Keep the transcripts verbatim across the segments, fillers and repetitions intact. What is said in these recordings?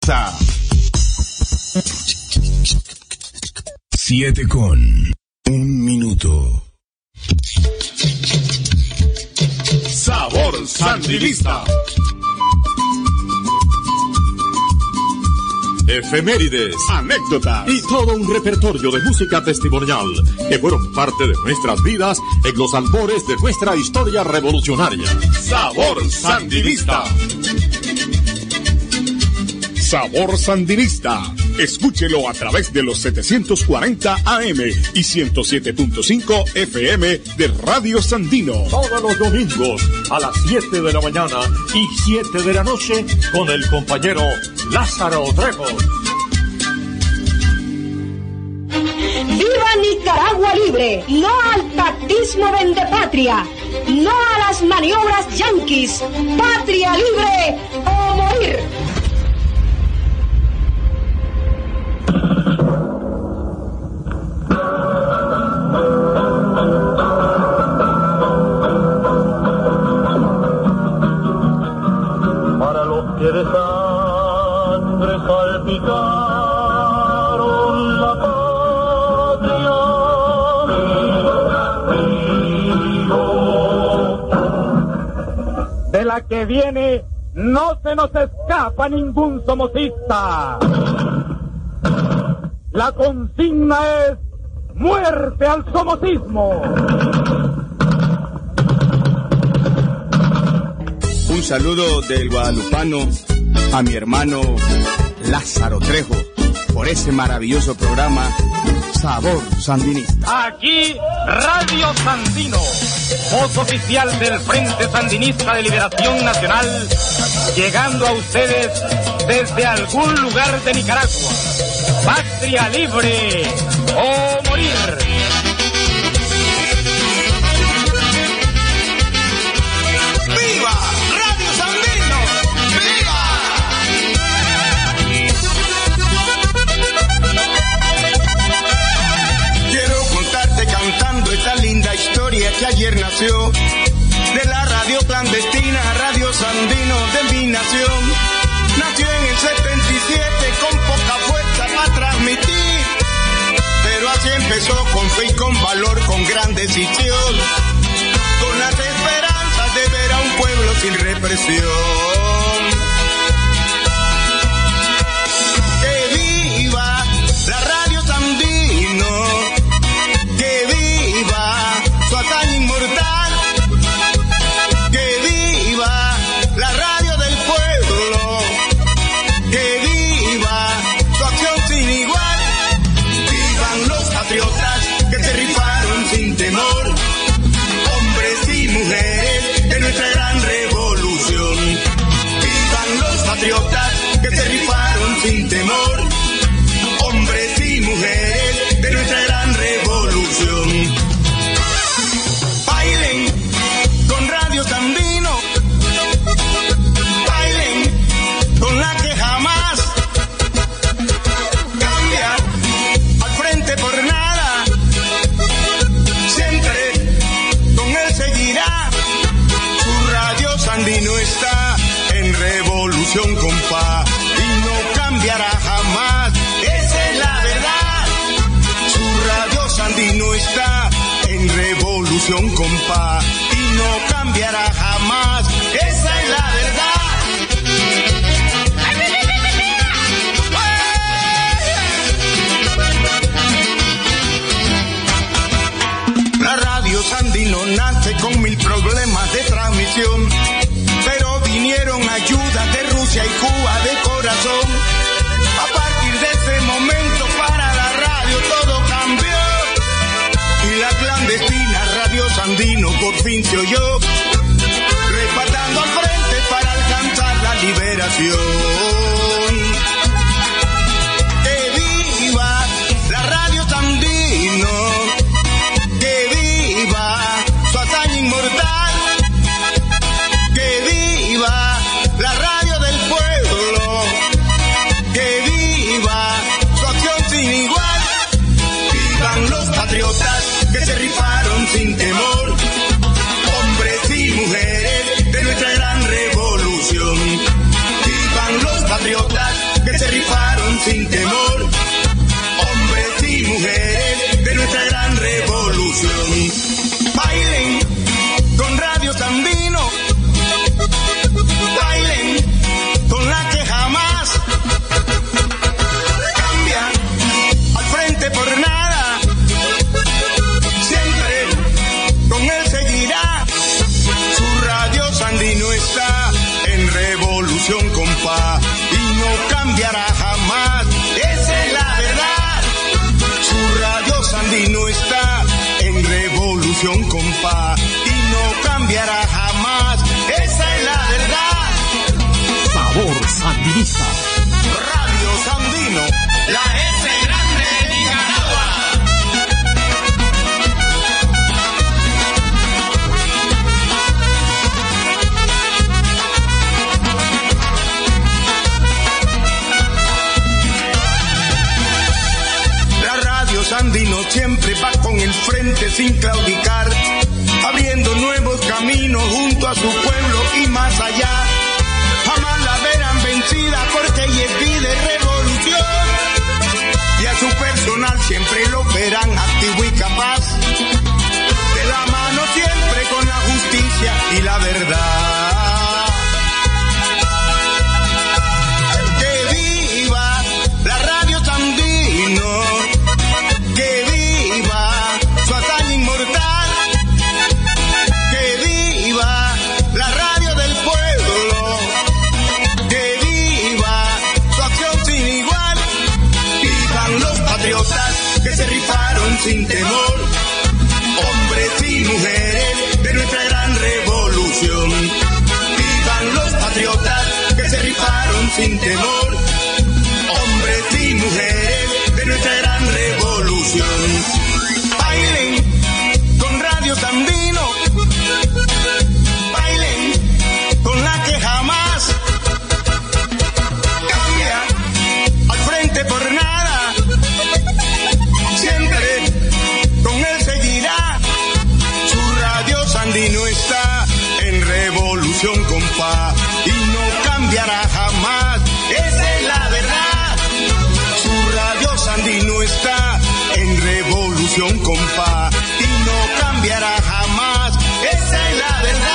Siete con un minuto. Sabor Sandinista. Efemérides, anécdotas y todo un repertorio de música testimonial que fueron parte de nuestras vidas en los albores de nuestra historia revolucionaria. Sabor Sandinista. Sabor Sandinista. Escúchelo a través de los setecientos cuarenta A M y ciento siete punto cinco F M de Radio Sandino. Todos los domingos a las siete de la mañana y siete de la noche con el compañero Lázaro Trejo. ¡Viva Nicaragua libre! ¡No al pactismo vendepatria! ¡No a las maniobras yanquis! ¡Patria libre o morir! Para los que de sangre salpicaron la patria, de la que viene no se nos escapa ningún somocista. La consigna es muerte al somocismo. Un saludo del guadalupano a mi hermano Lázaro Trejo por ese maravilloso programa Sabor Sandinista. Aquí Radio Sandino, voz oficial del Frente Sandinista de Liberación Nacional, llegando a ustedes desde algún lugar de Nicaragua. Patria libre o morir. Esta linda historia que ayer nació de la radio clandestina, Radio Sandino de mi nación. Nació en el setenta y siete con poca fuerza para transmitir, pero así empezó con fe y con valor, con gran decisión, con las esperanzas de ver a un pueblo sin represión. Hazaña inmortal, que viva la radio del pueblo, que viva su acción sin igual. Vivan los patriotas que se rifaron sin temor, hombres y mujeres de nuestra gran revolución. Vivan los patriotas que se rifaron sin temor, hombres y mujeres de nuestra gran revolución. Sandino, bailen con la que jamás cambia al frente por nada, siempre con él seguirá. Su Radio Sandino está en revolución, compa, y no cambiará jamás, esa es la verdad. Su Radio Sandino está en revolución, compa, no cambiará jamás, esa es la verdad. La Radio Sandino nace con mil problemas de transmisión, pero vinieron ayudas de Rusia y Cuba de corazón. A partir de ese momento para la radio todo cambió, y la clandestina Radio Sandino por fin se oyó, respaldando al frente para alcanzar la liberación. Que viva la Radio Sandino, que viva su hazaña inmortal, que viva la radio del pueblo, que viva su acción sin igual. Vivan los patriotas que se rifaron sin temor, hombres y mujeres de nuestra gran revolución. Vivan compa, y no cambiará jamás. Esa es la verdad. Sabor Sandinista. Radio Sandino, la S grande de Nicaragua. La Radio Sandino siempre va con el frente sin claudicar, abriendo nuevos caminos junto a su pueblo y más allá. Jamás la verán vencida porque ella pide revolución, y a su personal siempre lo verán activo y capaz, de la mano siempre con la justicia y la verdad. Que viva la Radio Sandino, que viva su hazaña inmortal, que viva la radio del pueblo, que viva su acción sin igual. Vivan los patriotas que se rifaron sin temor, hombres y mujeres de nuestra gran revolución. Vivan los patriotas que se rifaron sin temor, hombres y mujeres de nuestra gran revolución. Bailen con Radio Sandino, bailen con la que jamás cambia al frente por nada, siempre con él seguirá. Su Radio Sandino está en revolución, compa, y no cambiará jamás. Esa es la verdad. Su Radio Sandino está en revolución, compa, y no cambiará jamás. Esa es la verdad.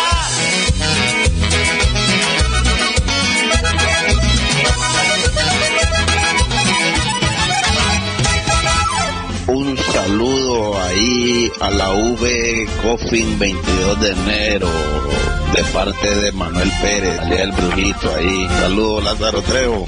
Un saludo ahí a la V Coffin veintidós de enero de parte de Manuel Pérez, alias el Brujito ahí. Saludos, Lázaro Trejo.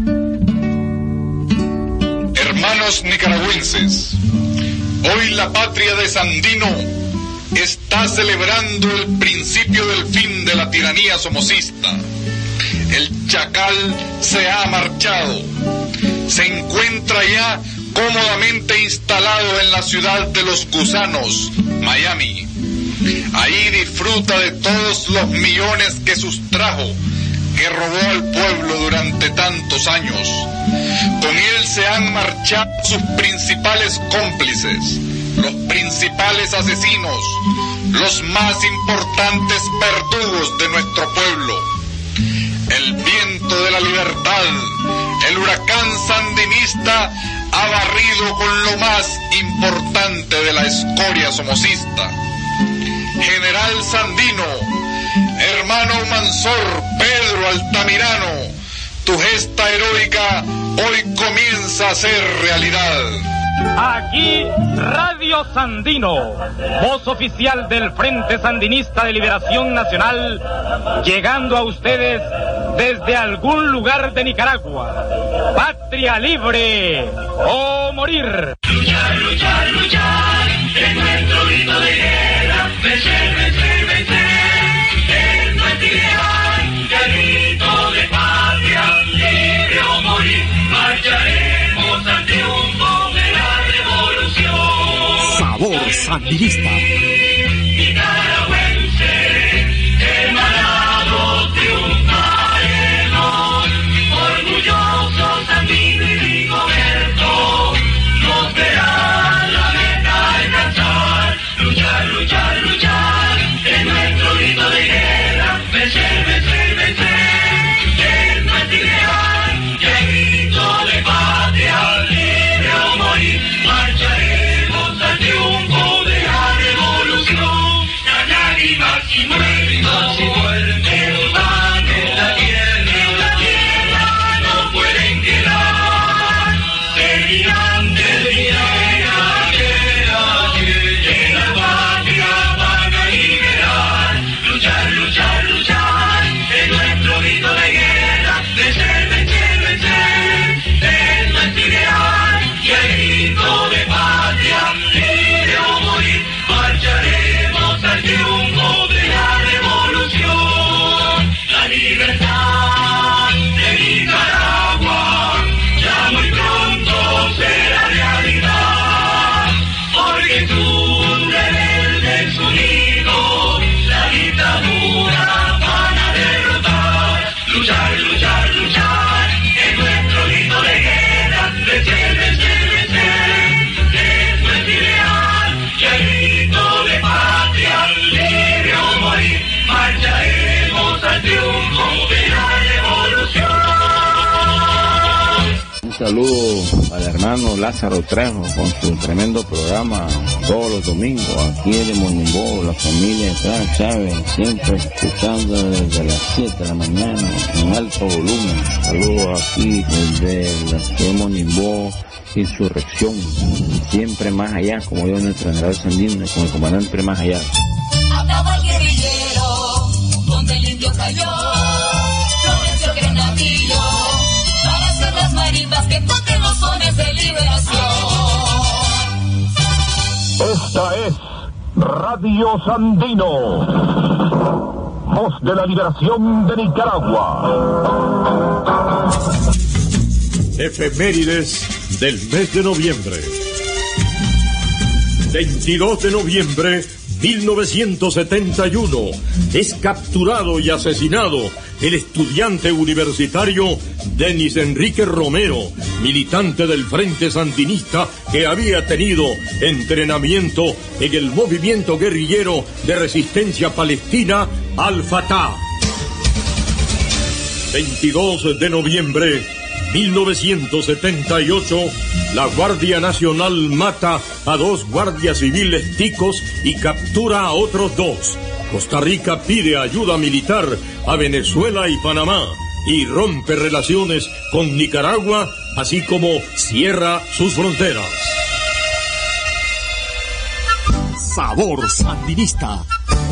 Hermanos nicaragüenses, hoy la patria de Sandino está celebrando el principio del fin de la tiranía somocista. El chacal se ha marchado, se encuentra ya cómodamente instalado en la ciudad de los gusanos, Miami. Ahí disfruta de todos los millones que sustrajo, que robó al pueblo durante tantos años. Con él se han marchado sus principales cómplices, los principales asesinos, los más importantes verdugos de nuestro pueblo. El viento de la libertad, el huracán sandinista, ha barrido con lo más importante de la escoria somocista. General Sandino, hermano Mansor Pedro Altamirano, tu gesta heroica hoy comienza a ser realidad. Aquí Radio Sandino, voz oficial del Frente Sandinista de Liberación Nacional, llegando a ustedes desde algún lugar de Nicaragua. Patria libre o morir. Luchar, luchar, luchar, es nuestro grito de guerra. Vencer, vencer, vencer, es nuestro ideal. El grito de patria, libre o morir. Marcharemos al triunfo de la revolución. Sabor Sandinista. Nicaragüense, hermanados triunfaremos. Orgullosos Sandino y Rigoberto, nos verán la meta alcanzar. Luchar, luchar, luchar, es nuestro grito de guerra. Vencer, vencer, vencer, es nuestro ideal. Y el grito de patria, libre o morir. Marcharemos al triunfo de la revolución. Las lágrimas y muertos, y muertos, en vano, en la tierra, en la tierra no pueden quedar. Seguirán del día que la patria van a liberar. Luchar, luchar, luchar, es nuestro grito de guerra. Vencer, vencer, vencer, es nuestro ideal. Y el grito de patria, libre o morir. Marcharemos saludo al hermano Lázaro Trejo con su tremendo programa todos los domingos aquí en Monimbó, la familia de Clara Chávez, siempre escuchando desde las siete de la mañana en alto volumen. Saludos aquí desde la ciudad de Monimbó, Insurrección, siempre más allá, como yo en el general Sandino, con el comandante más allá. Acaba el guerrillero, donde el indio cayó, floreció el granadillo, para hacer las marimbas que toquen los sones de liberación. Esta es Radio Sandino, voz de la liberación de Nicaragua. Efemérides del mes de noviembre. veintidós de noviembre mil novecientos setenta y uno, es capturado y asesinado el estudiante universitario Denis Enrique Romero, militante del Frente Sandinista que había tenido entrenamiento en el movimiento guerrillero de resistencia palestina Al-Fatah. veintidós de noviembre mil novecientos setenta y ocho, la Guardia Nacional mata a dos guardias civiles ticos y captura a otros dos. Costa Rica pide ayuda militar a Venezuela y Panamá y rompe relaciones con Nicaragua, así como cierra sus fronteras. Sabor Sandinista.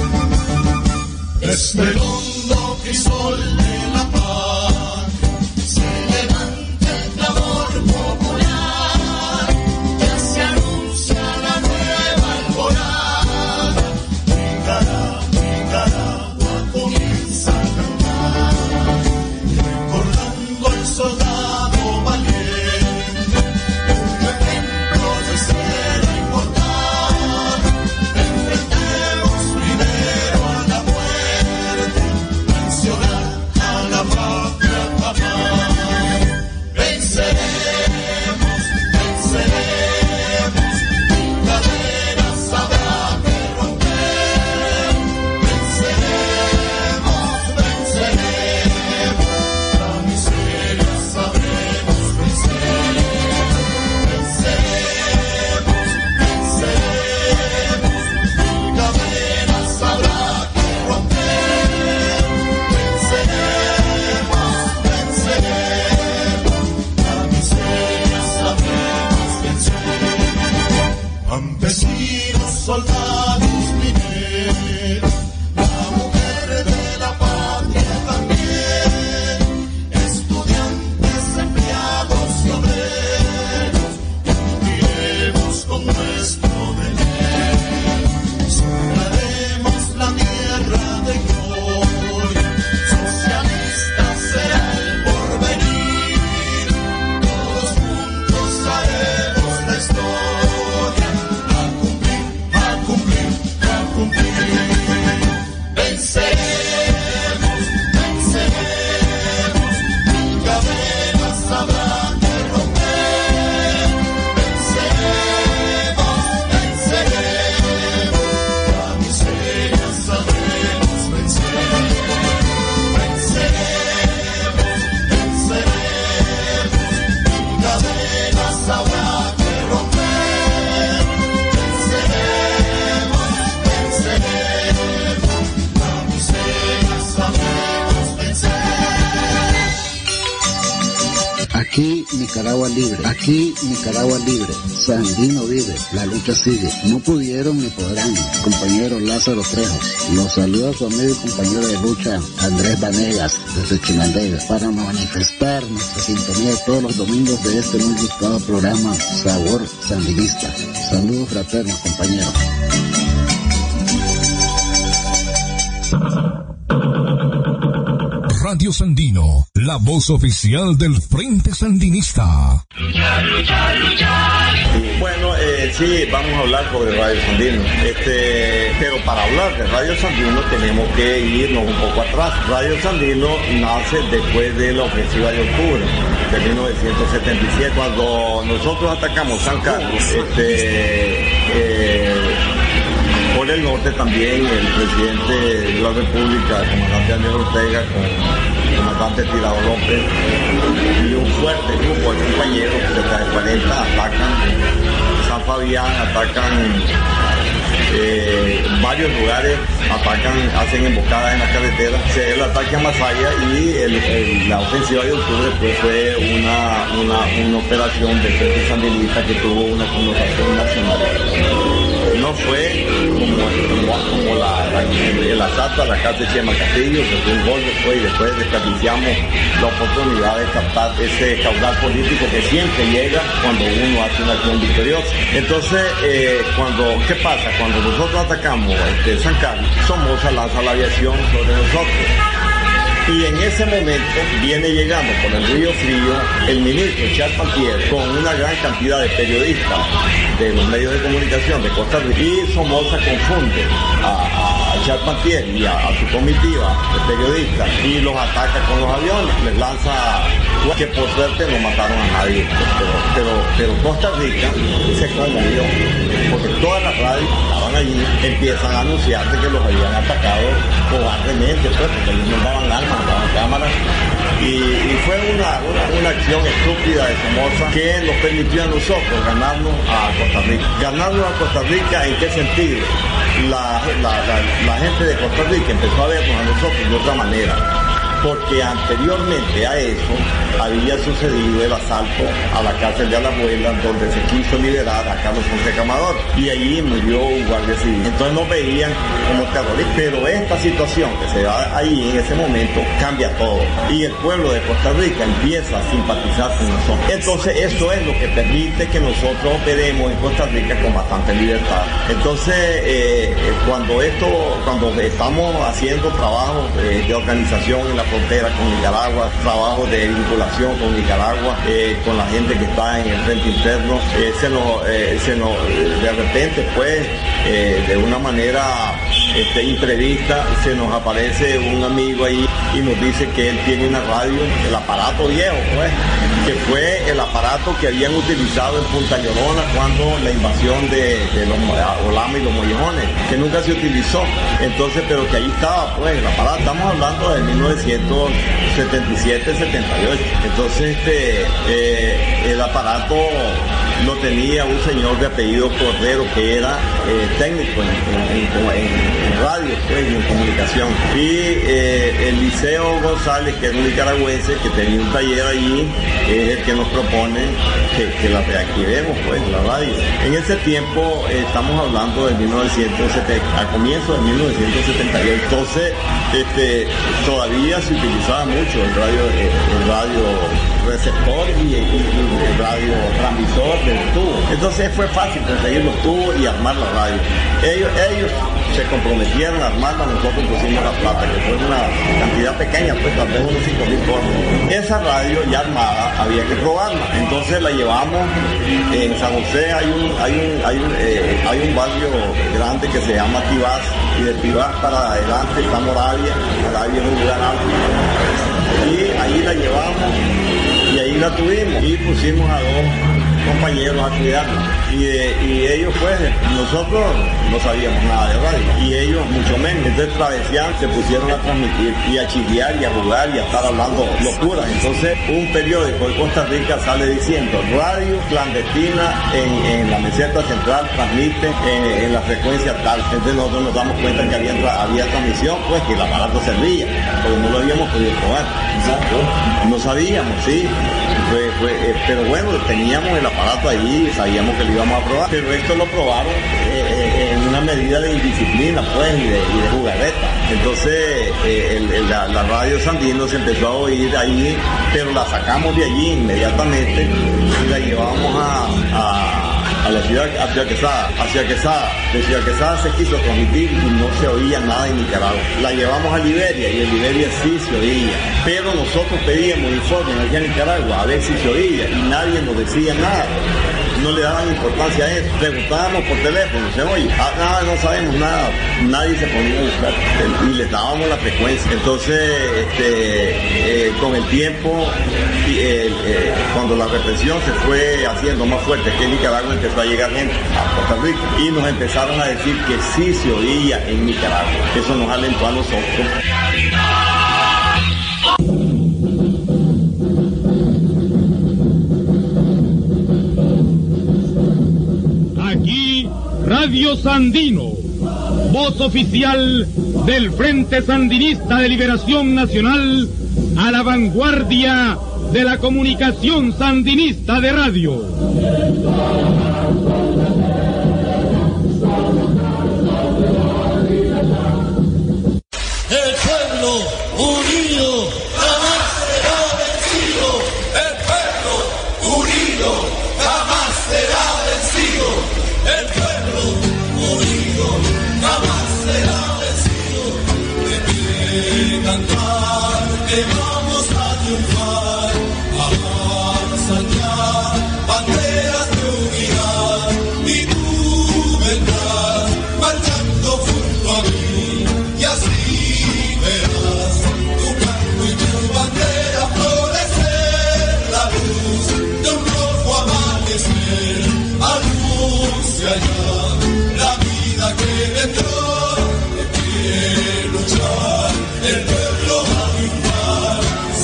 Desde el hondo crisol de la paz se levanta el clamor popular, ya se anuncia la nueva alborada. Nicaragua, Nicaragua comienza a cantar, recordando al soldado valiente, un ejemplo de ser inmortal. Enfrentemos primero a la muerte, mencionar a la patria jamás. Venceremos, venceremos, sin cadenas habrá que romper. Venceremos, venceremos, la miseria sabremos vencer. Venceremos, venceremos, sin cadenas habrá que romper. Venceremos, venceremos, la miseria sabremos vencer. Campesinos, soldados, mineros, la mujer de la patria también, estudiantes, empleados y obreros, cumpliremos con nuestro deber. Sembraremos la tierra de gloria, socialista será el porvenir. Todos juntos haremos la historia, a cumplir, a cumplir, a cumplir. Venceremos, venceremos, mil cadenas habrá que romper. Venceremos, venceremos, la miseria sabremos vencer. Venceremos, venceremos, mil cadenas habrá que romper. Venceremos, venceremos, la miseria sabremos vencer. Aquí Nicaragua libre, aquí Nicaragua libre, Sandino vive, la lucha sigue. No pudieron ni podrán, compañero Lázaro Trejos. Los saluda su amigo y compañero de lucha Andrés Vanegas desde Chinandega para manifestar nuestra sintonía todos los domingos de este muy buscado programa Sabor Sandinista. Saludos fraternos, compañeros. Radio Sandino, la voz oficial del Frente Sandinista. Luchar, luchar, luchar. Bueno, eh, sí, vamos a hablar sobre Radio Sandino. Este, pero para hablar de Radio Sandino tenemos que irnos un poco atrás. Radio Sandino nace después de la ofensiva de octubre de mil novecientos setenta y siete, cuando nosotros atacamos San Carlos. Este, eh, por el norte también el presidente de la República, el comandante Daniel Ortega, con el comandante Tirado López y un fuerte grupo de compañeros Barlaventa, atacan San Fabián, atacan eh, varios lugares, atacan, hacen embocadas en la carretera, se da el ataque a Masaya y el, el, la ofensiva de octubre pues fue una, una, una operación del Frente Sandinista que tuvo una connotación nacional. No fue como, como, como la, la, el asalto a la casa de Chema Castillo, que fue un golpe, fue, y después desperdiciamos la oportunidad de captar ese caudal político que siempre llega cuando uno hace una acción victoriosa. Entonces, eh, cuando, ¿qué pasa? Cuando nosotros atacamos este, San Carlos, Somoza lanza la aviación sobre nosotros. Y en ese momento viene llegando por el Río Frío el ministro Charpentier con una gran cantidad de periodistas de los medios de comunicación de Costa Rica, y Somoza confunde a, a Charpentier y a, a su comitiva de periodistas y los ataca con los aviones, les lanza, que por suerte no mataron a nadie, pero, pero, pero Costa Rica se conmovió porque todas las radios que estaban allí empiezan a anunciarse que los habían atacado cobardemente, pues, porque ellos no daban armas, no daban cámaras. Y, y fue una, una, una acción estúpida de Somoza que nos permitió a nosotros ganarnos a Costa Rica. Ganarnos a Costa Rica, ¿en qué sentido? La, la, la, la gente de Costa Rica empezó a vernos a nosotros de otra manera, porque anteriormente a eso había sucedido el asalto a la cárcel de Alajuela, donde se quiso liberar a Carlos Fonseca Amador, y allí murió un guardia civil. Entonces nos veían como terroristas, pero esta situación que se da ahí en ese momento cambia todo, y el pueblo de Costa Rica empieza a simpatizar con nosotros. Entonces eso es lo que permite que nosotros operemos en Costa Rica con bastante libertad. Entonces eh, cuando esto, cuando estamos haciendo trabajos eh, de organización en la frontera con Nicaragua, trabajo de vinculación con Nicaragua, eh, con la gente que está en el frente interno, eh, se nos, eh, se nos, de repente pues, eh, de una manera este, imprevista, se nos aparece un amigo ahí y nos dice que él tiene una radio, el aparato viejo pues, que fue el aparato que habían utilizado en Punta Llorona cuando la invasión de, de los Olama y los Mollejones, que nunca se utilizó. Entonces, pero que ahí estaba pues el aparato. Estamos hablando de mil novecientos setenta y siete, setenta y ocho. Entonces, este, eh, el aparato lo tenía un señor de apellido Cordero, que era eh, técnico en, en, en, en radio, pues, en comunicación. Y eh, el Liceo González, que era un nicaragüense, que tenía un taller allí, es el que nos propone que, que la reactivemos, pues, la radio. En ese tiempo, eh, estamos hablando de mil novecientos setenta, a comienzos de mil novecientos setenta y ocho. Entonces, este, todavía se utilizaba mucho el radio, el radio receptor y, y, y el radio transmisor del tubo. Entonces fue fácil conseguir los tubos y armar la radio. Ellos, ellos se comprometieron a armarla, nosotros pusimos la plata, que fue una cantidad pequeña, pues tal vez unos cinco mil dólares. Esa radio ya armada había que probarla, entonces la llevamos en San José. Hay un, hay un, hay un, eh, hay un barrio grande que se llama Tibás, y de Tibás para adelante está Moravia. Moravia es un lugar alto, y ahí la llevamos y ahí la tuvimos y pusimos a dos compañeros a cuidarnos, y, eh, y ellos pues, nosotros no sabíamos nada de radio y ellos mucho menos. Entonces travesían, se pusieron a transmitir y a chillear y a jugar y a estar hablando locuras. Entonces un periódico de Costa Rica sale diciendo: radio clandestina en, en la meseta central transmite en, en la frecuencia tal. Entonces nosotros nos damos cuenta que había, había transmisión, pues que el aparato servía, porque no lo habíamos podido probar. No sabíamos, sí. Fue, fue, eh, pero bueno, teníamos el aparato allí, sabíamos que lo íbamos a probar, pero esto lo probaron eh, eh, en una medida de indisciplina, pues, y de, y de jugarreta. Entonces eh, el, el, la, la radio Sandino se empezó a oír ahí, pero la sacamos de allí inmediatamente y la llevamos a, a, a la ciudad, hacia Quesada, hacia Quesada. De Ciudad Quesada se quiso transmitir y no se oía nada en Nicaragua. La llevamos a Liberia y en Liberia sí se oía, pero nosotros pedíamos informes allá en Nicaragua a ver si se oía y nadie nos decía nada. No le daban importancia a eso. Preguntábamos por teléfono, ¿se oye? Ah, nada, no sabemos nada. Nadie se ponía a buscar y les dábamos la frecuencia. Entonces, este, eh, con el tiempo, eh, eh, cuando la represión se fue haciendo más fuerte, que en Nicaragua empezó a llegar gente a Costa Rica y nos empezaron a decir que sí se oía en Nicaragua. Eso nos alentó a nosotros. Radio Sandino, voz oficial del Frente Sandinista de Liberación Nacional, a la vanguardia de la comunicación sandinista de radio. El pueblo unido jamás será vencido. El pueblo unido jamás será vencido. El pueblo unido jamás será vencido. De pie cantar, que vamos a triunfar. Avanzan ya banderas de unidad. Y tú vendrás marchando junto a mí. Y así anuncia ya la vida que vendrá. De pie luchar, el pueblo va a triunfar.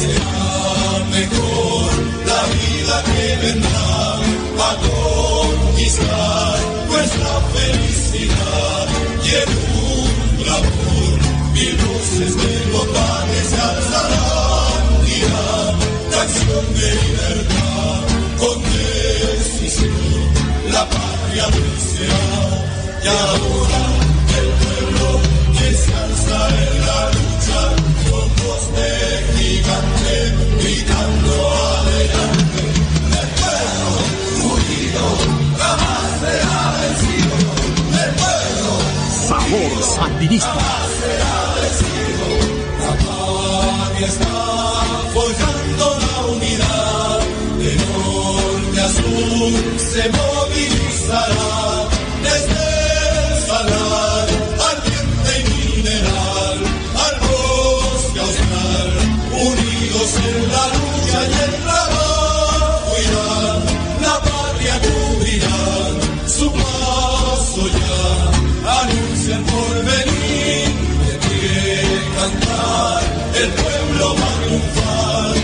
Será mejor la vida que vendrá, a conquistar nuestra felicidad. Y en un clamor mil voces de locales se alzarán, dirán canción de libertad con decisión. La patria vencerá, y ahora el pueblo que se alza en la lucha, con voz de gigante, gritando adelante. El pueblo unido jamás será vencido. El pueblo Sabor Sandinista jamás será vencido. La patria está forjando la unidad. De norte a sur se movilizará, desde el salar, ardiente y mineral, al bosque austral, unidos en la lucha y el trabajo irán, la patria cubrirán, su paso ya, anuncia el porvenir, de pie cantar, el pueblo va a triunfar,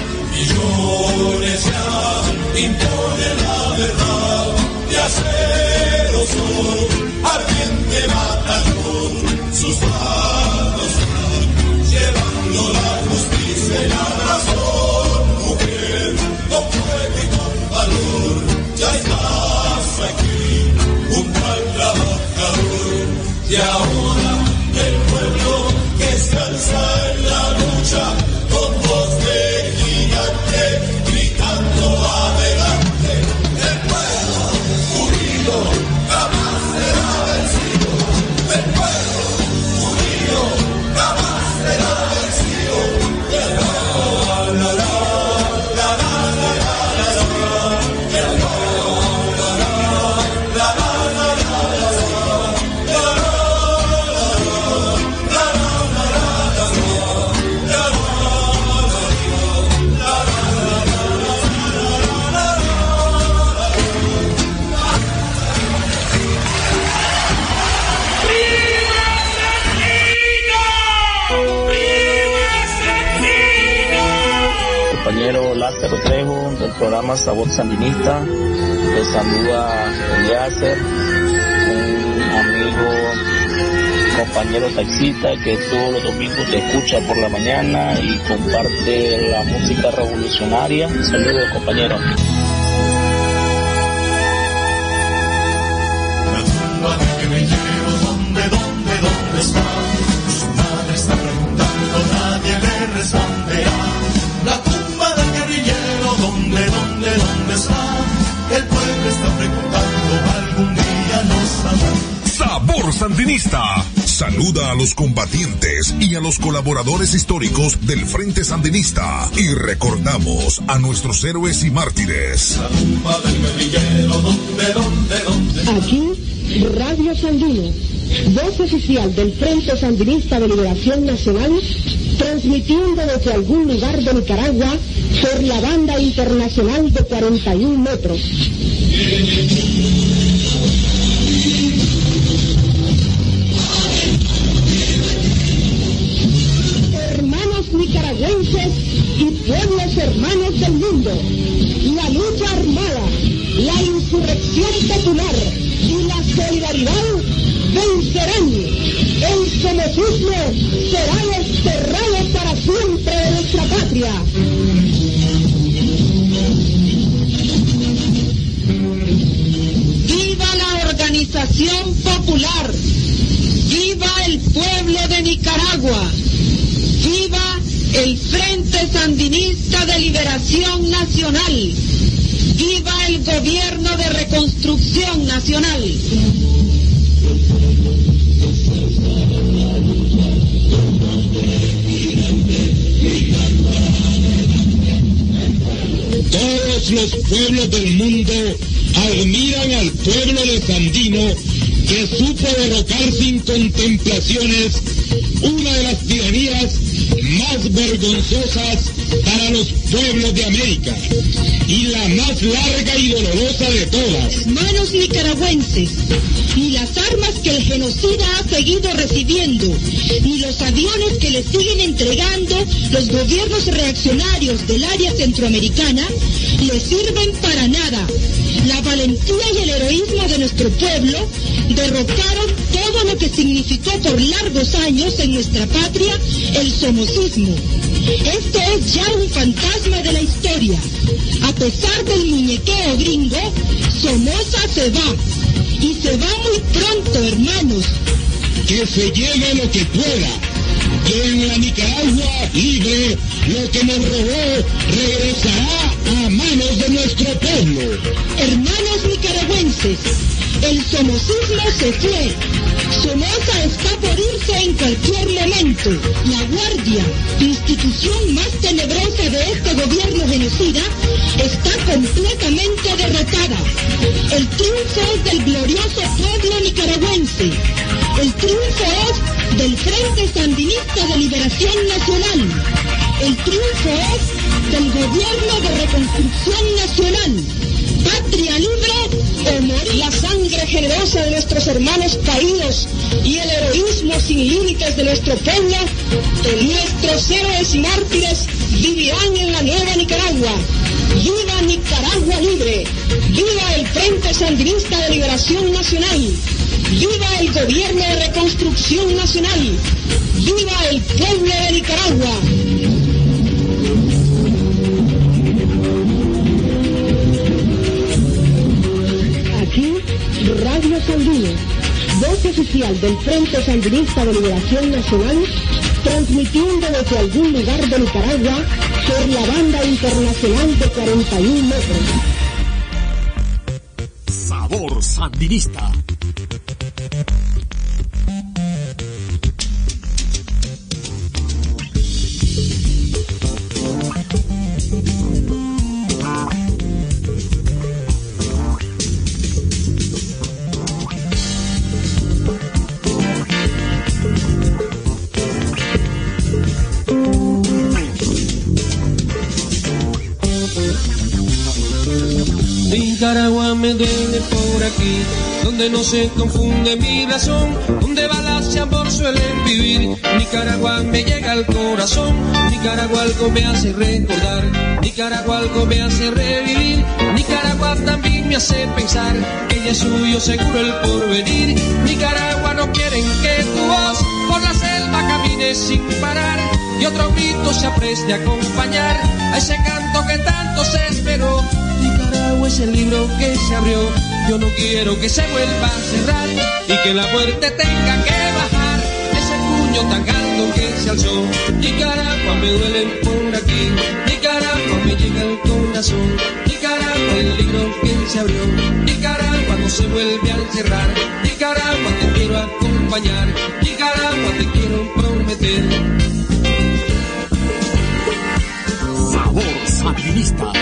millones ya imponen la verdad, de acero son, ardiente batallón, sus manos van, llevando la justicia y la razón, mujer, con fuego y con valor, ya estás aquí, junto al trabajador, y ahora el pueblo que se alza en la lucha, con voz de gigante, gritando adelante. El pueblo unido jamás será vencido. El pueblo unido jamás será vencido. La, la, la, la, la, la, la, la, la, la, compañero Lázaro Trejo del programa Sabor Sandinista, le saluda Eliezer, un amigo, compañero taxista que todos los domingos te escucha por la mañana y comparte la música revolucionaria. Saludos, compañero. La tumba del guerrillero, ¿dónde, dónde, dónde está? Su madre está preguntando, nadie le responderá. La tumba del guerrillero, ¿dónde, dónde, dónde está? El pueblo está preguntando, algún día nos sabrá. Sabor Sandinista saluda a los combatientes y a los colaboradores históricos del Frente Sandinista y recordamos a nuestros héroes y mártires. La tumba del guerrillero, ¿dónde, dónde, dónde? Aquí, Radio Sandino, voz oficial del Frente Sandinista de Liberación Nacional, transmitiendo desde algún lugar de Nicaragua por la banda internacional de cuarenta y un metros. Hermanos nicaragüenses y pueblos hermanos del mundo, la lucha armada, la insurrección popular y la solidaridad vencerán. El somocismo será desterrado para siempre de nuestra patria. ¡Viva la Organización Popular! ¡Viva el pueblo de Nicaragua! ¡Viva el Frente Sandinista de Liberación Nacional! ¡Viva el Gobierno de Reconstrucción Nacional! Todos los pueblos del mundo admiran al pueblo de Sandino, que supo derrocar sin contemplaciones una de las tiranías más vergonzosas para los pueblos de América y la más larga y dolorosa de todas. Hermanos nicaragüenses, ni las armas que el genocida ha seguido recibiendo, ni los aviones que le siguen entregando los gobiernos reaccionarios del área centroamericana le sirven para nada. La valentía y el heroísmo de nuestro pueblo derrocaron todo lo que significó por largos años en nuestra patria el somocismo. Esto es ya un fantasma de la historia. A pesar del muñequeo gringo, Somoza se va. Y se va muy pronto, hermanos. Que se lleve lo que pueda. Que en la Nicaragua libre lo que nos robó regresará a manos de nuestro pueblo. Hermanos nicaragüenses, el somocismo se fue. Somoza está por irse en cualquier momento. La Guardia, institución más tenebrosa de este gobierno genocida, está completamente derrotada. El triunfo es del glorioso pueblo nicaragüense. El triunfo es del Frente Sandinista de Liberación Nacional. El triunfo es del Gobierno de Reconstrucción Nacional. Patria libre o morir. La sangre generosa de nuestros hermanos caídos y el heroísmo sin límites de nuestro pueblo, de nuestros héroes y mártires, vivirán en la nueva Nicaragua. ¡Viva Nicaragua libre! ¡Viva el Frente Sandinista de Liberación Nacional! ¡Viva el Gobierno de Reconstrucción Nacional! ¡Viva el pueblo de Nicaragua! Aquí, Radio Sandino, voz oficial del Frente Sandinista de Liberación Nacional, transmitiendo desde algún lugar de Nicaragua por la banda internacional de cuarenta y un metros. Sabor Sandinista. Nicaragua me duele por aquí, donde no se confunde mi razón, donde balas y amor suelen vivir. Nicaragua me llega al corazón, Nicaragua algo me hace recordar, Nicaragua algo me hace revivir, Nicaragua también me hace pensar que ya es suyo seguro el porvenir. Nicaragua no quieren que tu voz por la selva camines sin parar y otro grito se apreste a acompañar a ese canto que tanto se esperó. Nicaragua es el libro que se abrió, yo no quiero que se vuelva a cerrar y que la muerte tenga que bajar ese puño tan alto que se alzó. Nicaragua me duele por aquí, Nicaragua me llega al corazón, Nicaragua el libro que se abrió, Nicaragua no se vuelve a cerrar, Nicaragua te quiero acompañar, Nicaragua te quiero prometer. Sabor Sandinista.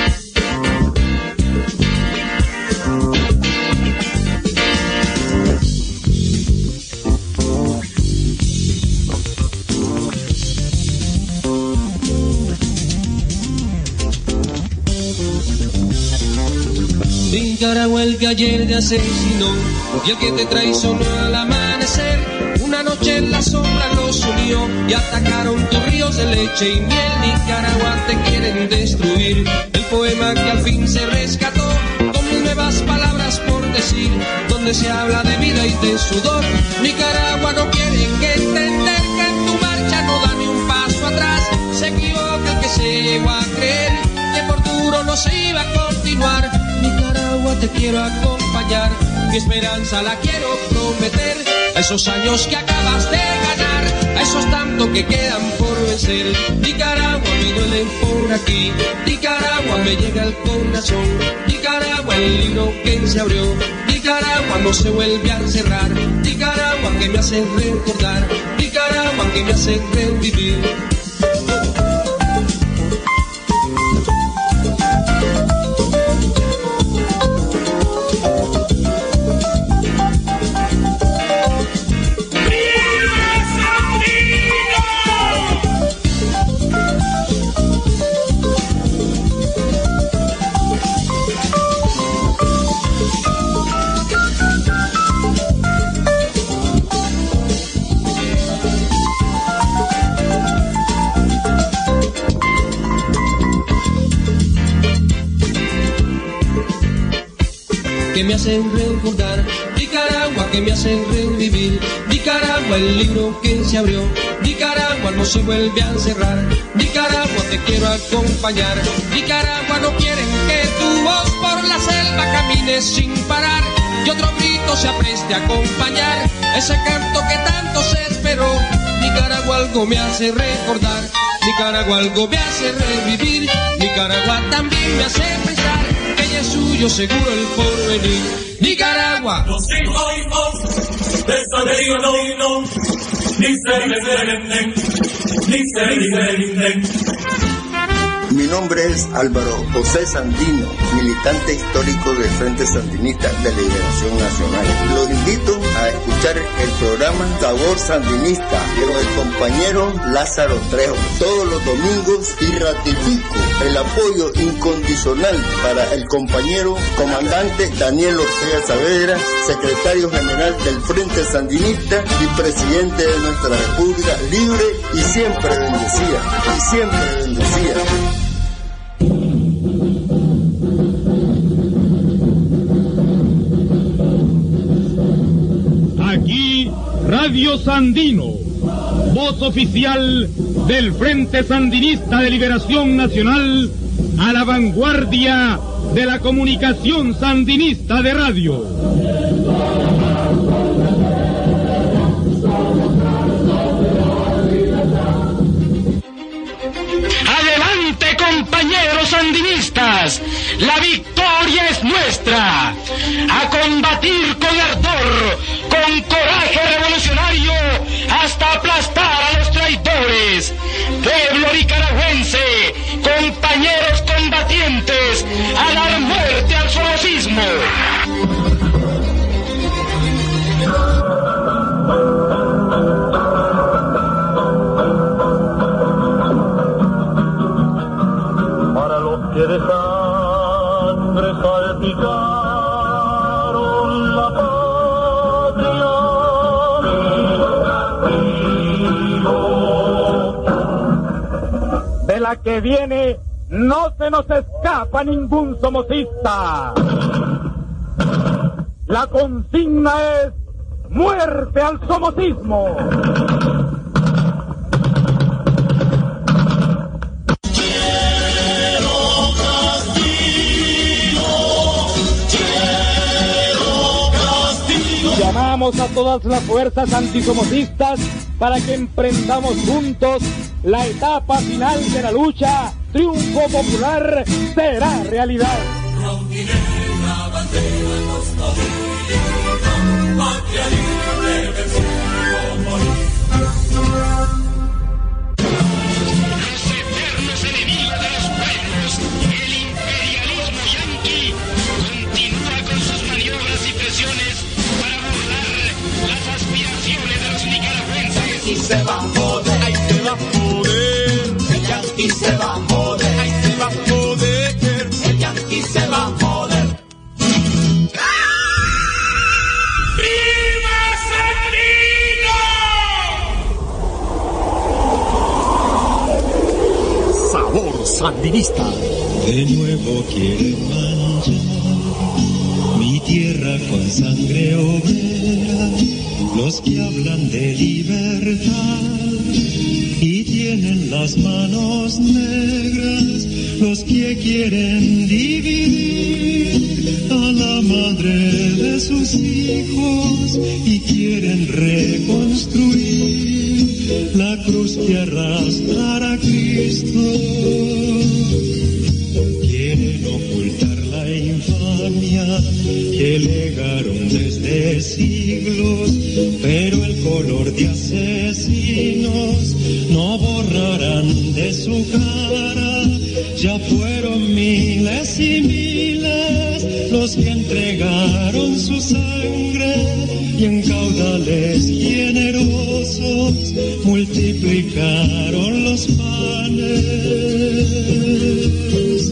Nicaragua el que ayer te asesinó y el que te traicionó al amanecer. Una noche en la sombra los unió y atacaron tus ríos de leche y miel. Nicaragua te quieren destruir, el poema que al fin se rescató con mil nuevas palabras por decir, donde se habla de vida y de sudor. te quiero acompañar, mi esperanza la quiero prometer, a esos años que acabas de ganar, a esos tantos que quedan por vencer. Nicaragua me duele por aquí, Nicaragua me llega al corazón, Nicaragua el libro que se abrió, Nicaragua no se vuelve a cerrar, Nicaragua que me hace recordar, Nicaragua que me hace revivir. Que me hacen recordar, Nicaragua que me hacen revivir, Nicaragua el libro que se abrió, Nicaragua no se vuelve a cerrar, Nicaragua te quiero acompañar, Nicaragua no quieren que tu voz por la selva camines sin parar, y otro grito se apreste a acompañar, ese canto que tanto se esperó, Nicaragua algo me hace recordar, Nicaragua algo me hace revivir, Nicaragua también me hace pensar, que ella es suyo seguro el porvenir. Nicaragua. Los hijos de Sanerio no, no, ni se ni se ni se Mi nombre es Álvaro José Sandino, militante histórico del Frente Sandinista de Liberación Nacional. Los invito a escuchar el programa Sabor Sandinista con el compañero Lázaro Trejo todos los domingos y ratifico el apoyo incondicional para el compañero comandante Daniel Ortega Saavedra, secretario general del Frente Sandinista y presidente de nuestra República libre y siempre bendecida, y siempre bendecida. Aquí Radio Sandino, voz oficial del Frente Sandinista de Liberación Nacional, a la vanguardia de la comunicación sandinista de radio. Adelante, compañeros sandinistas, la victoria es nuestra. A combatir con ardor, con coraje revolucionario, hasta aplastar a los traidores. Pueblo nicaragüense, compañeros combatientes, a dar muerte al somocismo. Para los que de sangre salpicaron la patria, De la que viene no se nos escapa ningún somocista. La consigna es muerte al somocismo. Llamamos a todas las fuerzas antisomocistas para que emprendamos juntos la etapa final de la lucha. Triunfo popular será realidad. Los eternos enemigos de los pueblos, el imperialismo yanqui, continúa con sus maniobras y presiones para burlar las aspiraciones de los nicaragüenses. Y se va a joder, ahí se va a joder, el yanqui se va a joder, ahí se va a joder, el yanqui se va a joder. ¡Viva Sandino! Sabor Sandinista. De nuevo quieren manchar mi tierra con sangre obrera, los que hablan de libertad y tienen las manos negras, los que quieren dividir a la madre de sus hijos y quieren reconstruir la cruz que arrastrará a Cristo. Quieren ocultar la infamia que legaron desde siglos, pero el color de asesinos no borrarán de su cara. Ya fueron miles y miles los que entregaron su sangre y en caudales generosos multiplicaron los panes.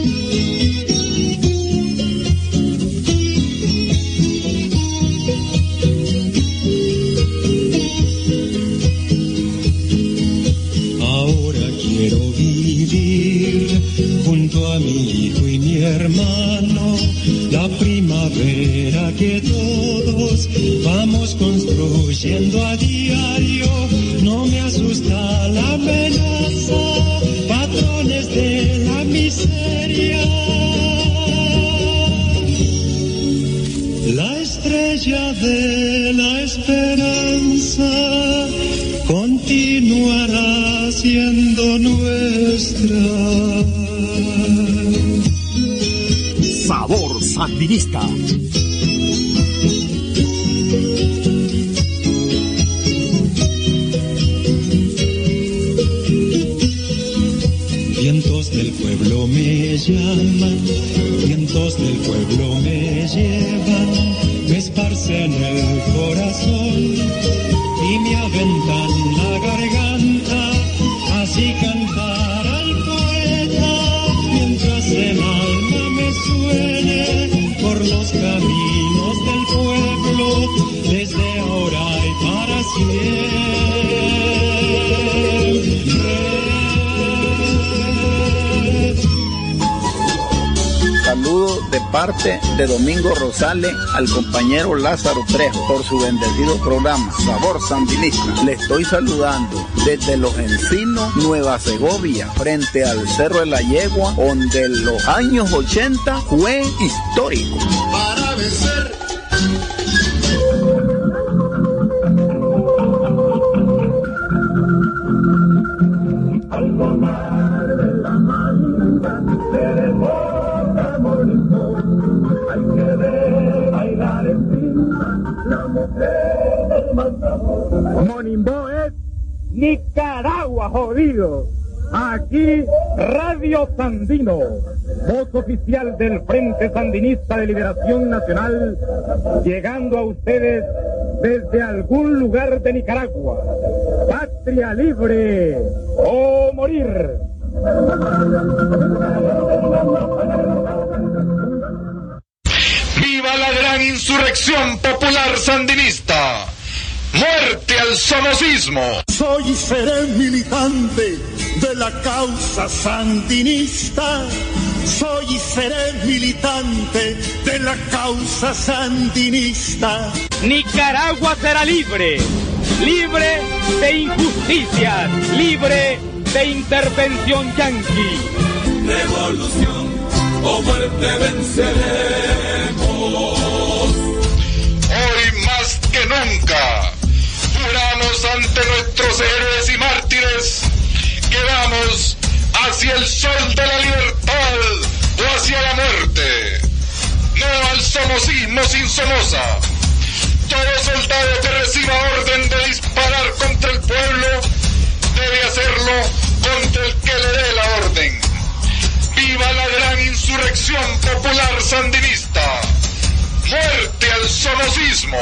A mi hijo y mi hermano, la primavera que todos vamos construyendo a diario. No me asusta la amenaza, patrones de la miseria. La estrella de la esperanza continuará siendo nuestra. Sabor Sandinista. Vientos del pueblo me llaman, vientos del pueblo me llevan, me esparcen el corazón y me aventan la garganta, así cantar al poeta mientras el alma me suene por los caminos del pueblo, desde ahora y para siempre. Saludo de parte de Domingo Rosales al compañero Lázaro Trejo por su bendecido programa Sabor Sandinista. Le estoy saludando desde Los Encinos, Nueva Segovia, frente al Cerro de la Yegua, donde en los años ochenta fue histórico. Para vencer. Al tomar de la manga se desborda Monimbo, hay que ver bailar encima la mujer del matador. Monimbo es Nicaragua, jodido. Aquí Radio Sandino, voz oficial del Frente Sandinista de Liberación Nacional, llegando a ustedes desde algún lugar de Nicaragua. Patria libre o morir. ¡Viva la gran insurrección popular sandinista! ¡Muerte al somocismo! Soy y seré militante de la causa sandinista. Soy y seré militante de la causa sandinista. Nicaragua será libre, libre de injusticias, libre de intervención yanqui. Revolución o muerte venceremos. Hoy más que nunca juramos ante nuestros héroes y mártires que vamos hacia el sol de la libertad o hacia la muerte, no al somocismo sin Somoza. Todo soldado que reciba orden de disparar contra el pueblo debe hacerlo contra el que le dé la orden. ¡Viva la gran insurrección popular sandinista! ¡Muerte al somocismo!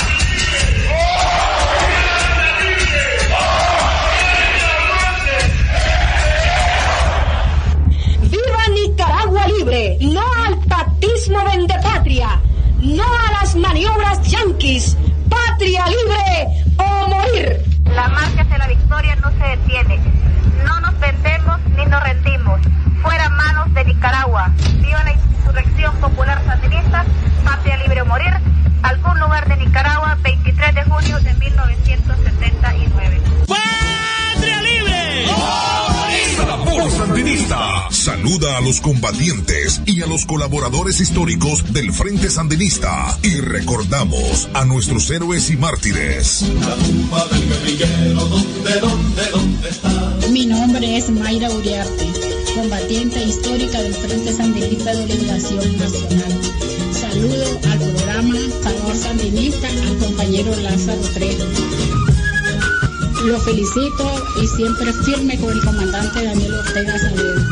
¡Viva Nicaragua libre! ¡No al patismo vendepatria! ¡No a las maniobras yanquis! ¡Patria libre o morir! La marcha hacia la victoria no se detiene. No nos vendemos ni nos rendimos. Fuera manos de Nicaragua. Viva la insurrección popular sandinista. Patria libre o morir. Algún lugar de Nicaragua, veintitrés de junio de mil novecientos setenta y nueve. ¡Patria libre! Sabor Sandinista. San saluda a los combatientes y a los colaboradores históricos del Frente Sandinista y recordamos a nuestros héroes y mártires. La tumba del guerrillero, ¿dónde, dónde, dónde está? Mi nombre es Mayra Uriarte, combatiente histórica del Frente Sandinista de Liberación Nacional. Saludo al programa Sabor Sandinista, al compañero Lázaro Trejo. Lo felicito y siempre firme con el comandante Daniel Ortega Saavedra.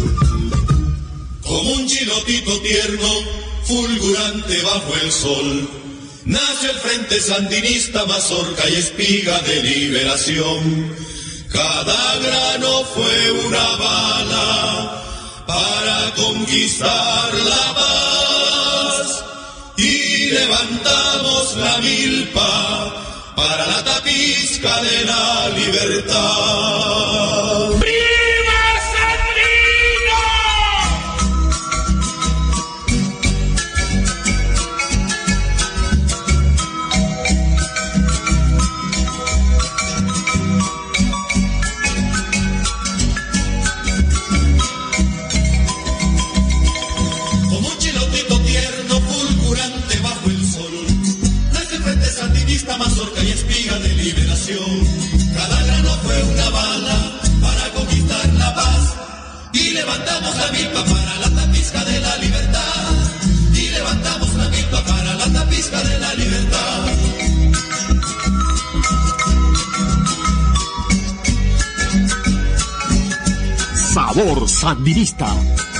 Como un chilotito tierno, fulgurante bajo el sol, nace el Frente Sandinista, mazorca y espiga de liberación. Cada grano fue una bala para conquistar la paz y levantamos la milpa para la tapizca de la libertad. ¡Viva Sandino! Como un chilotito tierno, fulgurante bajo el sol, nace el Frente Sandinista, mazorca y espiga de liberación. Cada grano fue una bala para conquistar la paz y levantamos la milpa para la tapizca de la libertad. Y levantamos la milpa para la tapizca de la libertad. Sabor Sandinista.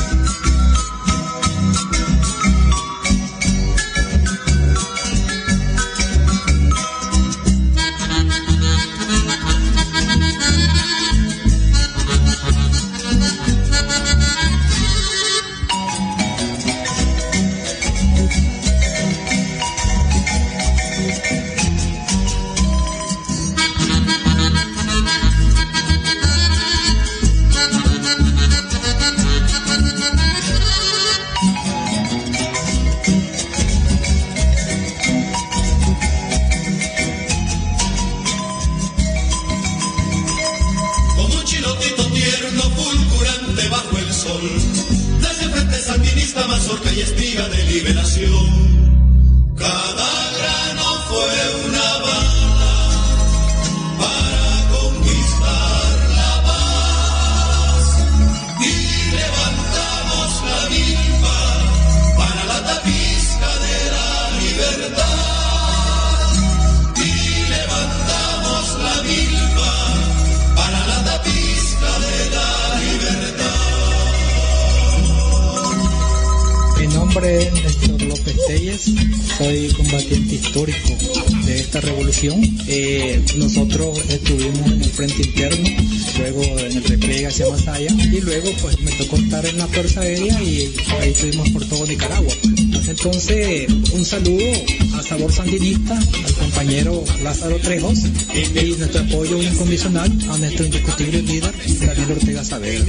Soy combatiente histórico de esta revolución. Eh, nosotros estuvimos en el frente interno, luego en el repliegue hacia Masaya y luego pues me tocó estar en la Fuerza Aérea y ahí estuvimos por todo Nicaragua. Pues. Entonces, un saludo a Sabor Sandinista, al compañero Lázaro Trejos y nuestro apoyo incondicional a nuestro indiscutible líder Daniel Ortega Saavedra.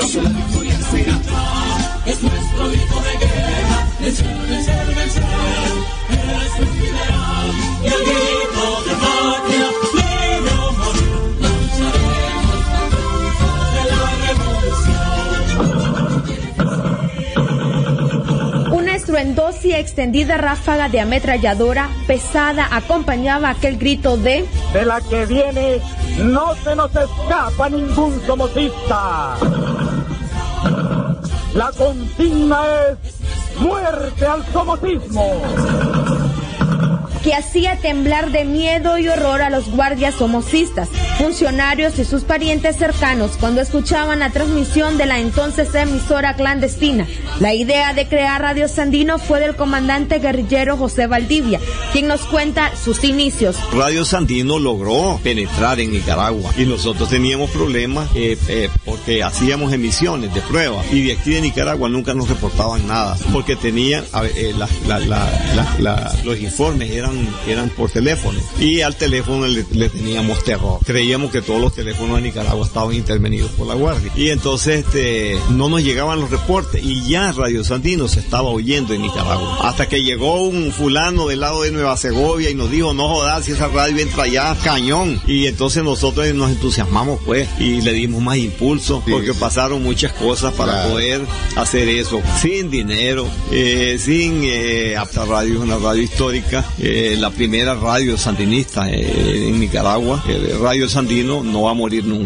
Es nuestro grito de guerra, vencer, vencer, vencer, es nuestro ideal, y el grito de patria, libre o morir, luncharemos la de la revolución. Una estruendosa y extendida ráfaga de ametralladora pesada acompañaba aquel grito de de la que viene, no se nos escapa ningún somocista. La consigna es muerte al somocismo, que hacía temblar de miedo y horror a los guardias somocistas, funcionarios y sus parientes cercanos cuando escuchaban la transmisión de la entonces emisora clandestina. La idea de crear Radio Sandino fue del comandante guerrillero José Valdivia, quien nos cuenta sus inicios. Radio Sandino logró penetrar en Nicaragua y nosotros teníamos problemas eh, eh, porque hacíamos emisiones de prueba y de aquí de Nicaragua nunca nos reportaban nada porque tenían eh, la, la, la, la, la, los informes eran eran, eran por teléfono. Y al teléfono le, le teníamos terror. Creíamos que todos los teléfonos de Nicaragua estaban intervenidos por la Guardia. Y entonces este, no nos llegaban los reportes. Y ya Radio Sandino se estaba oyendo en Nicaragua. Hasta que llegó un fulano del lado de Nueva Segovia y nos dijo, no jodas, si esa radio entra allá, cañón. Y entonces nosotros nos entusiasmamos pues y le dimos más impulso, sí, porque pasaron muchas cosas para claro. poder hacer eso. Sin dinero, eh, sin eh, Apta Radio, una radio histórica, eh, la primera radio sandinista eh, en Nicaragua. Eh, Radio Sandino no va a morir nunca.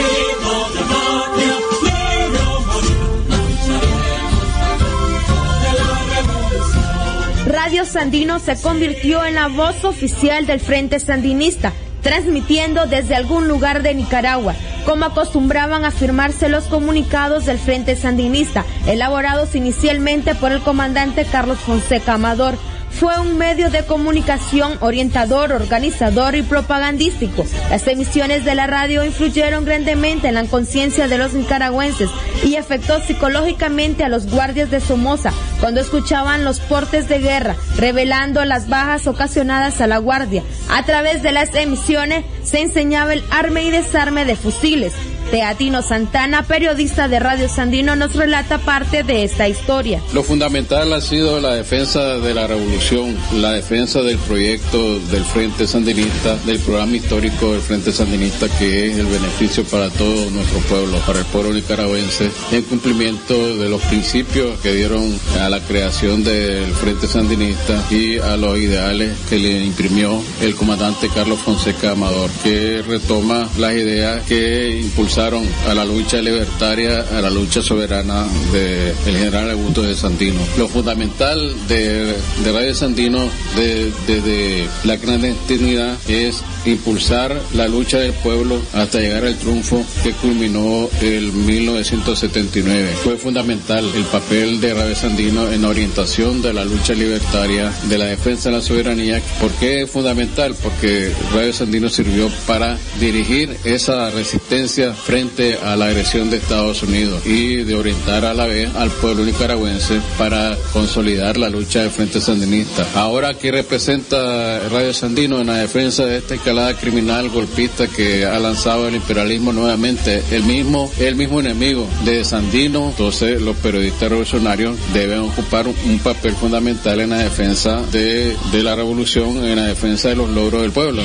Radio Sandino se convirtió en la voz oficial del Frente Sandinista, transmitiendo desde algún lugar de Nicaragua, como acostumbraban a afirmarse los comunicados del Frente Sandinista, elaborados inicialmente por el comandante Carlos Fonseca Amador. Fue un medio de comunicación orientador, organizador y propagandístico. Las emisiones de la radio influyeron grandemente en la conciencia de los nicaragüenses y afectó psicológicamente a los guardias de Somoza cuando escuchaban los portes de guerra, revelando las bajas ocasionadas a la Guardia. A través de las emisiones se enseñaba el arme y desarme de fusiles. Teatino Santana, periodista de Radio Sandino, nos relata parte de esta historia. Lo fundamental ha sido la defensa de la revolución, la defensa del proyecto del Frente Sandinista, del programa histórico del Frente Sandinista, que es el beneficio para todo nuestro pueblo, para el pueblo nicaragüense, en cumplimiento de los principios que dieron a la creación del Frente Sandinista y a los ideales que le imprimió el comandante Carlos Fonseca Amador, que retoma las ideas que impulsaron a la lucha libertaria, a la lucha soberana del de general Augusto de Sandino. Lo fundamental de, de Radio Sandino desde de, de la clandestinidad es impulsar la lucha del pueblo hasta llegar al triunfo que culminó en mil novecientos setenta y nueve. Fue fundamental el papel de Radio Sandino en la orientación de la lucha libertaria, de la defensa de la soberanía. ¿Por qué es fundamental? Porque Radio Sandino sirvió para dirigir esa resistencia frente a la agresión de Estados Unidos y de orientar a la vez al pueblo nicaragüense para consolidar la lucha del Frente Sandinista. Ahora, ¿qué representa Radio Sandino en la defensa de esta escalada criminal golpista que ha lanzado el imperialismo nuevamente? El mismo, el mismo enemigo de Sandino. Entonces, los periodistas revolucionarios deben ocupar un, un papel fundamental en la defensa de, de la revolución, en la defensa de los logros del pueblo.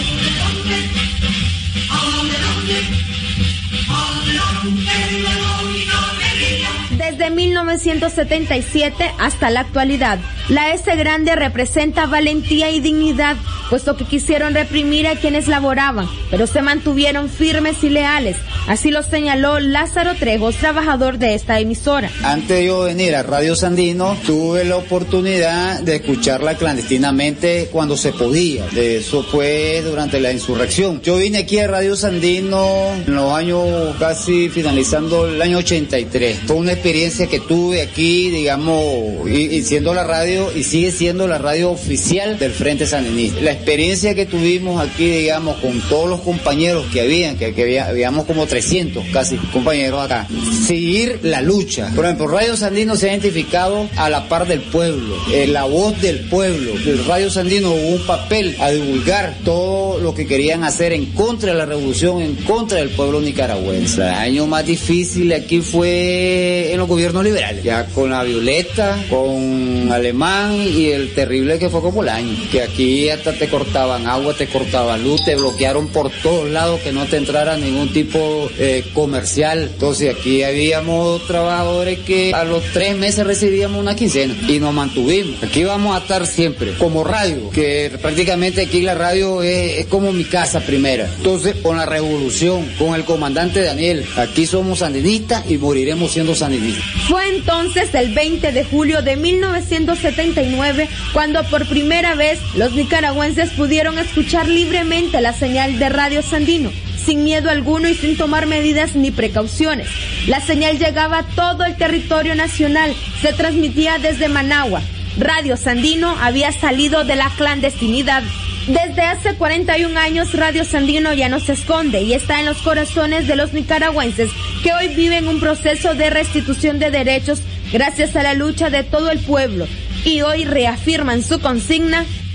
Desde mil novecientos setenta y siete hasta la actualidad, la S grande representa valentía y dignidad, puesto que quisieron reprimir a quienes laboraban, pero se mantuvieron firmes y leales. Así lo señaló Lázaro Trejos, trabajador de esta emisora. Antes de yo venir a Radio Sandino, tuve la oportunidad de escucharla clandestinamente cuando se podía. Eso fue durante la insurrección. Yo vine aquí a Radio Sandino en los años casi finalizando el año ochenta y tres. Fue una experiencia que tuve aquí, digamos, y, y siendo la radio, y sigue siendo la radio oficial del Frente Sandinista. La experiencia que tuvimos aquí, digamos, con todos los compañeros que habían, que, que había, habíamos como trescientos casi compañeros acá, seguir la lucha. Por ejemplo, Radio Sandino se ha identificado a la par del pueblo, eh, la voz del pueblo. El Radio Sandino hubo un papel a divulgar todo lo que querían hacer en contra de la revolución, en contra del pueblo nicaragüense. El año más difícil aquí fue en los gobiernos liberales, ya con la Violeta, con Alemán y el terrible que fue como el año, que aquí hasta te cortaban agua, te cortaban luz, te bloquearon por todos lados que no te entrara ningún tipo eh, comercial. Entonces aquí habíamos trabajadores que a los tres meses recibíamos una quincena y nos mantuvimos. Aquí vamos a estar siempre como radio, que prácticamente aquí la radio es, es como mi casa primera. Entonces con la revolución, con el comandante Daniel, aquí somos sandinistas y moriremos siendo sandinistas. Fue entonces el veinte de julio de mil novecientos setenta y nueve cuando por primera vez los nicaragüenses pudieron escuchar libremente la señal de Radio Sandino, sin miedo alguno y sin tomar medidas ni precauciones. La señal llegaba a todo el territorio nacional, se transmitía desde Managua. Radio Sandino había salido de la clandestinidad. Desde hace cuarenta y un años Radio Sandino ya no se esconde y está en los corazones de los nicaragüenses que hoy viven un proceso de restitución de derechos gracias a la lucha de todo el pueblo y hoy reafirman su consigna: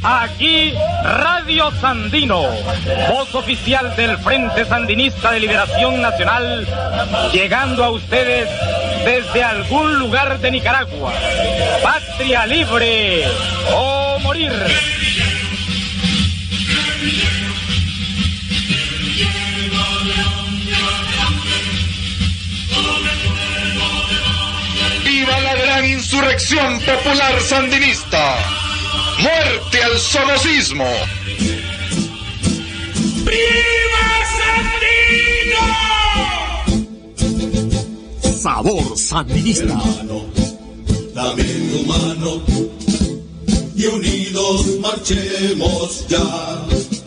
Aquí Radio Sandino, voz oficial del Frente Sandinista de Liberación Nacional, llegando a ustedes desde algún lugar de Nicaragua. Patria libre o morir. ¡Viva la gran insurrección popular sandinista! ¡Muerte al somocismo! ¡Viva Sandino! Sabor sandinista. Hermano, dame tu mano y unidos marchemos ya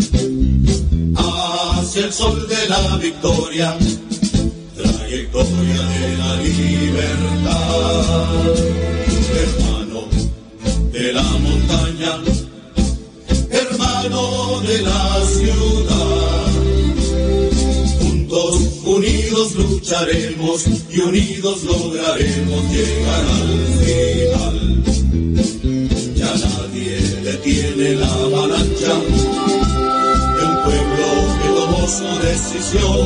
hacia el sol de la victoria, trayectoria de la libertad. Hermano de la montaña, hermano de la ciudad, juntos, unidos lucharemos y unidos lograremos llegar al final. Ya nadie detiene la avalancha de un pueblo que tomó su decisión.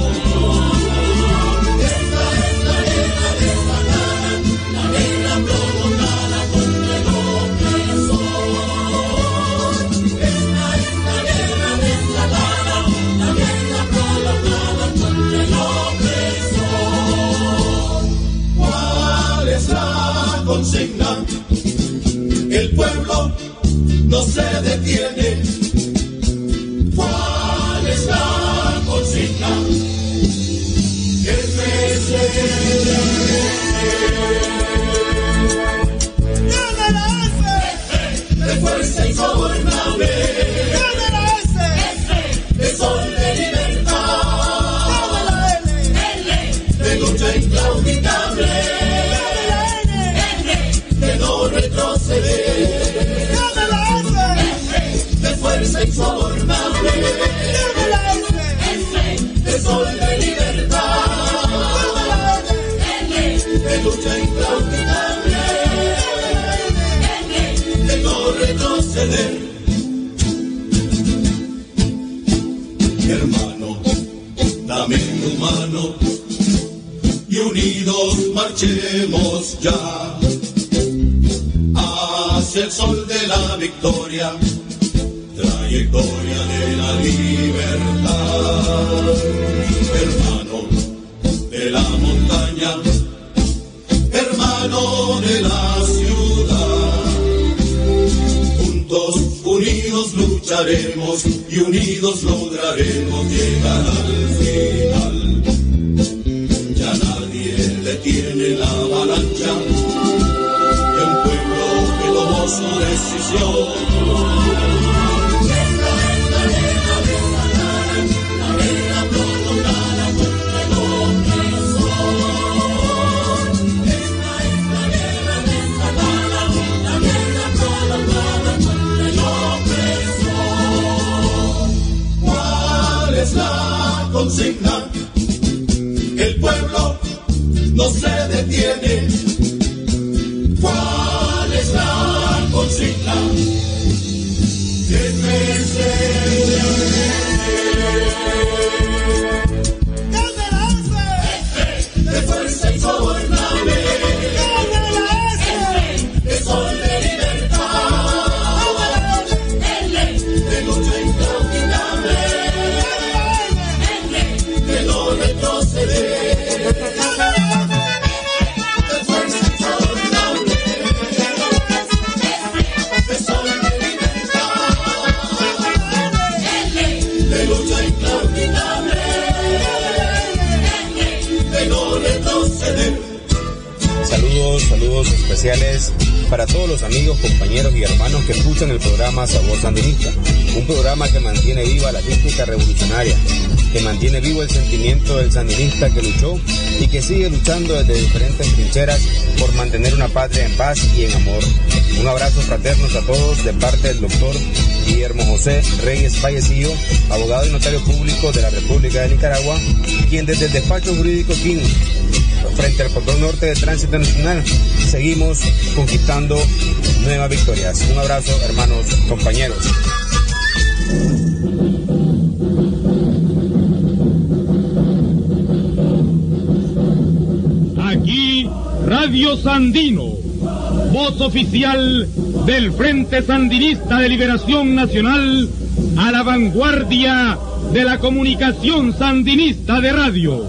Esta es la guerra desatada, la guerra provocada contra el opresor. Esta es la guerra desatada, la guerra provocada contra el opresor. ¿Cuál es la consigna? El pueblo no se detiene. ¿Cuál es la consigna? F C ¡Gana la F! De fuerza insobornable. ¡Gana la S! De sol de libertad. ¡Gana la L! L de lucha inclaudicable. ¡Gana la N! N de no retroceder. ¡Gana la F! De fuerza insobornable. ¡Gana la S! De sol de libertad. ¡Gana la N! De lucha inclaudicable. De no retroceder. Hermano, dame tu mano y unidos marchemos ya hacia el sol de la victoria, trayectoria de la libertad. Hermano de la montaña, hermano de la ciudad, juntos, unidos lucharemos y unidos lograremos llegar al final. Ya nadie detiene la avalancha de un pueblo que tomó su decisión. Esta es la guerra desatada, la guerra prolongada contra el opresor. Esta es la guerra desatada, la guerra prolongada contra el opresor. ¿Cuál es la consigna? El pueblo no se detiene. ¿Cuál es la consigna? ¡Gana la F! De fuerza insobornable. ¡Gana la S! De sol de libertad. ¡Gana la L! De lucha inclaudicable. ¡Gana la N! De no retroceder. ¡Gana la F! De fuerza insobornable. De sol de de lucha inclaudicable, de no retroceder. Saludos, saludos especiales para todos los amigos, compañeros y hermanos que escuchan el programa Sabor Sandinista, un programa que mantiene viva la técnica revolucionaria, que mantiene vivo el sentimiento del sandinista que luchó y que sigue luchando desde diferentes trincheras por mantener una patria en paz y en amor. Un abrazo fraterno a todos de parte del doctor Guillermo José Reyes Vallecillo, abogado y notario público de la República de Nicaragua, quien desde el despacho jurídico King frente al cordón norte de tránsito nacional, seguimos conquistando nuevas victorias. Un abrazo, hermanos, compañeros. Aquí, Radio Sandino, voz oficial del Frente Sandinista de Liberación Nacional, a la vanguardia de la comunicación sandinista de radio.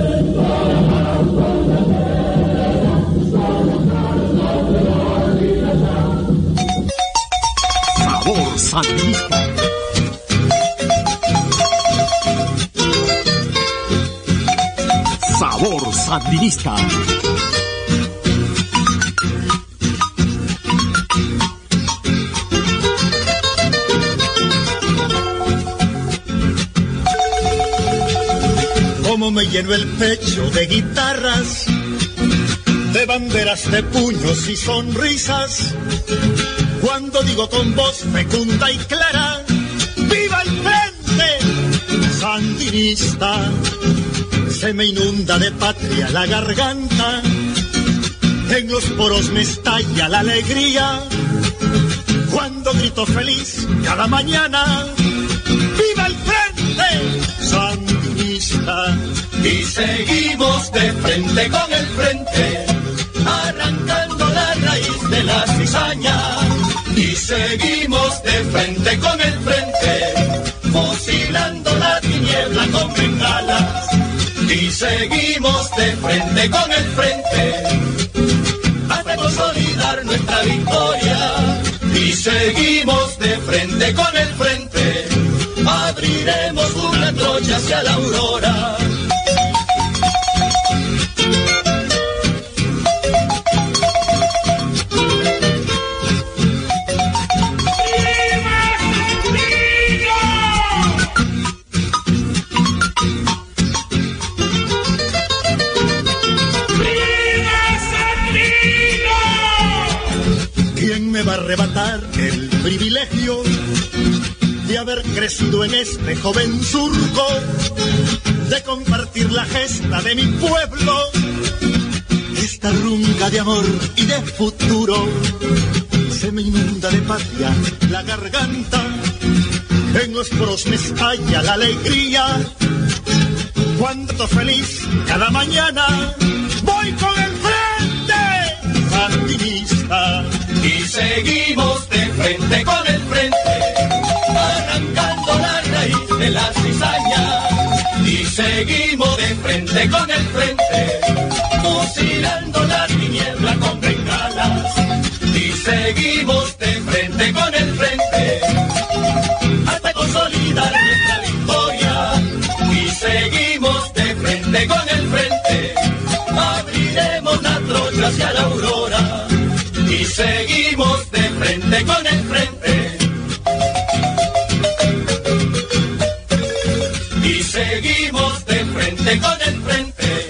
Sabor sandinista. Sabor sandinista. Como me lleno el pecho de guitarras, de banderas, de puños y sonrisas, cuando digo con voz fecunda y clara, ¡viva el Frente Sandinista! Se me inunda de patria la garganta, en los poros me estalla la alegría, cuando grito feliz cada mañana, ¡viva el Frente Sandinista! Y seguimos de frente con el frente, arrancando la raíz de la cizaña. Y seguimos de frente con el frente, fusilando la tiniebla con bengalas. Y seguimos de frente con el frente, hasta consolidar nuestra victoria. Y seguimos de frente con el frente, abriremos una trocha hacia la aurora. Me va a arrebatar el privilegio de haber crecido en este joven surco, de compartir la gesta de mi pueblo, esta runga de amor y de futuro. Se me inunda de patria la garganta, en los poros me estalla la alegría, cuando feliz cada mañana voy con el Frente Sandinista. Y seguimos de frente con el frente, arrancando la raíz de la cizaña. Y seguimos de frente con el frente, fusilando la tiniebla con bengalas. Y seguimos de frente con el frente, hasta consolidar nuestra victoria. Y seguimos de frente con el frente, abriremos la trocha hacia la aurora. Y seguimos de frente con el frente. Y seguimos de frente con el frente.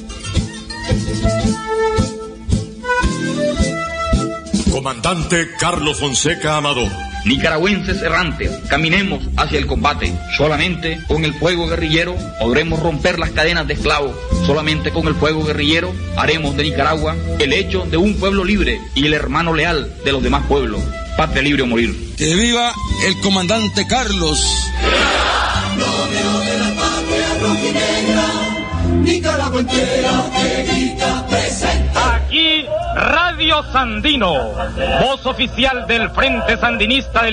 Comandante Carlos Fonseca Amador. Nicaragüenses errantes, caminemos hacia el combate. Solamente con el fuego guerrillero podremos romper las cadenas de esclavos. Solamente con el fuego guerrillero haremos de Nicaragua el hecho de un pueblo libre y el hermano leal de los demás pueblos. Patria libre o morir. ¡Que viva el comandante Carlos! Romeo de la patria rojinegra, Nicaragua entera te grita presente. Aquí Radio Sandino, voz oficial del Frente Sandinista de